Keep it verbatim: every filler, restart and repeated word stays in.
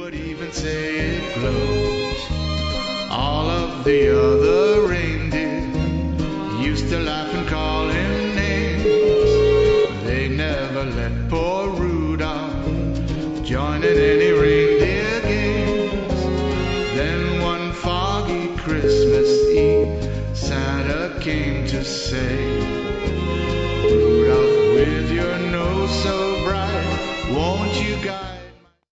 would even say it glows. All of the other reindeer used to laugh and call him names. They never let poor Rudolph join in any reindeer games. Then one foggy Christmas Eve, Santa came to say,